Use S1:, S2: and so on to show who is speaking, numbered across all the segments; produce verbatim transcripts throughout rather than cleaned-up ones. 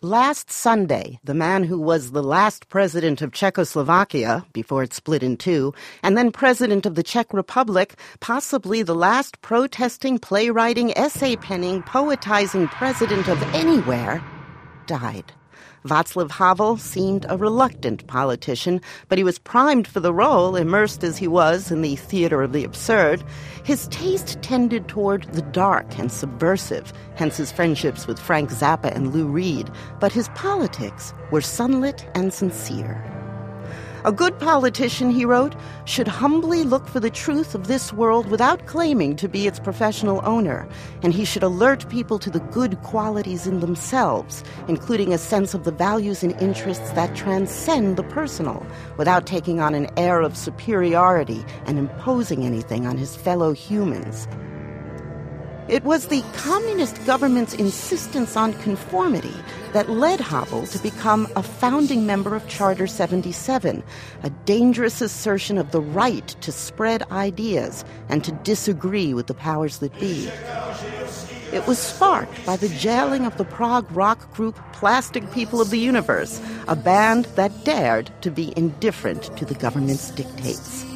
S1: Last Sunday, the man who was the last president of Czechoslovakia, before it split in two, and then president of the Czech Republic, possibly the last protesting, playwriting, essay-penning, poetizing president of anywhere, died. Václav Havel seemed a reluctant politician, but he was primed for the role, immersed as he was in the theater of the absurd. His taste tended toward the dark and subversive, hence his friendships with Frank Zappa and Lou Reed, but his politics were sunlit and sincere. A good politician, he wrote, should humbly look for the truth of this world without claiming to be its professional owner, and he should alert people to the good qualities in themselves, including a sense of the values and interests that transcend the personal, without taking on an air of superiority and imposing anything on his fellow humans. It was the communist government's insistence on conformity that led Havel to become a founding member of Charter seventy-seven, a dangerous assertion of the right to spread ideas and to disagree with the powers that be. It was sparked by the jailing of the Prague rock group Plastic People of the Universe, a band that dared to be indifferent to the government's dictates.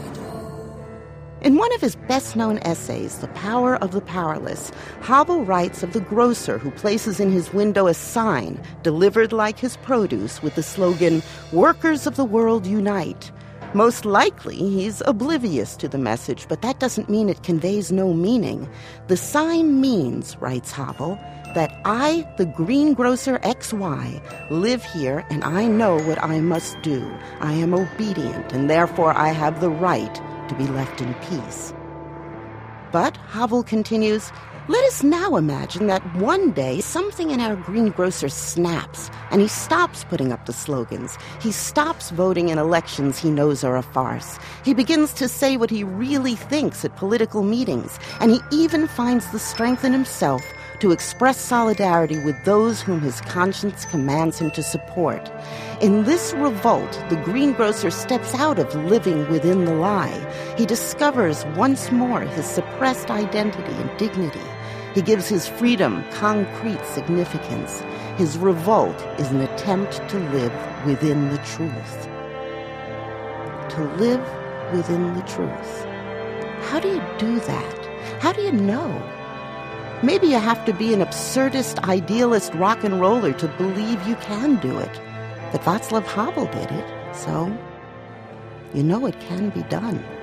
S1: In one of his best-known essays, The Power of the Powerless, Havel writes of the grocer who places in his window a sign delivered like his produce with the slogan, "Workers of the world unite." Most likely, he's oblivious to the message, but that doesn't mean it conveys no meaning. The sign means, writes Havel, that I, the greengrocer X Y, live here and I know what I must do. I am obedient and therefore I have the right to be left in peace. But, Havel continues, let us now imagine that one day something in our greengrocer snaps and he stops putting up the slogans. He stops voting in elections he knows are a farce. He begins to say what he really thinks at political meetings, and he even finds the strength in himself to express solidarity with those whom his conscience commands him to support. In this revolt, the greengrocer steps out of living within the lie. He discovers once more his suppressed identity and dignity. He gives his freedom concrete significance. His revolt is an attempt to live within the truth. To live within the truth. How do you do that? How do you know? Maybe you have to be an absurdist, idealist rock and roller to believe you can do it. But Václav Havel did it, so you know it can be done.